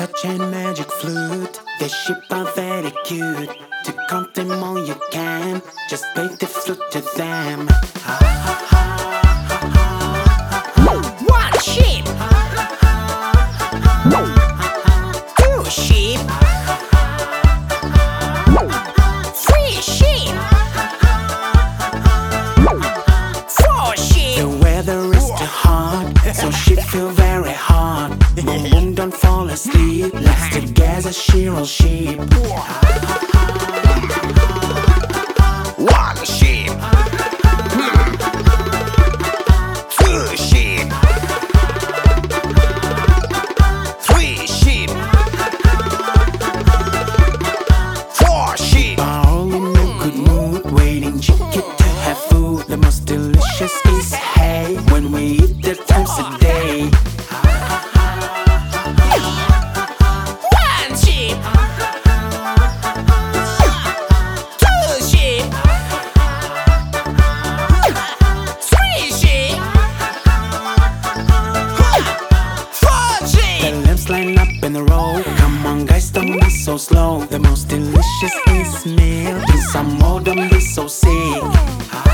touch and magic flute. The sheep are very cute. To count them all you can. Just play the flute to them. One sheep. Two sheep. Three sheep. Four sheep. The weather is too hot, so she feel very hot. Boom boom, don't fall asleep. Let's together shear all sheep. One sheep. Two sheep. Three sheep. Four sheep. All in a good mood, waiting chicken to have food. The most delicious is hay when we eat it times a day. One sheep. Two sheep. Three sheep. Four The sheep. lambs line up in a row. Come on, guys, don't be so slow. The most delicious is milk, and some more don't be so sick.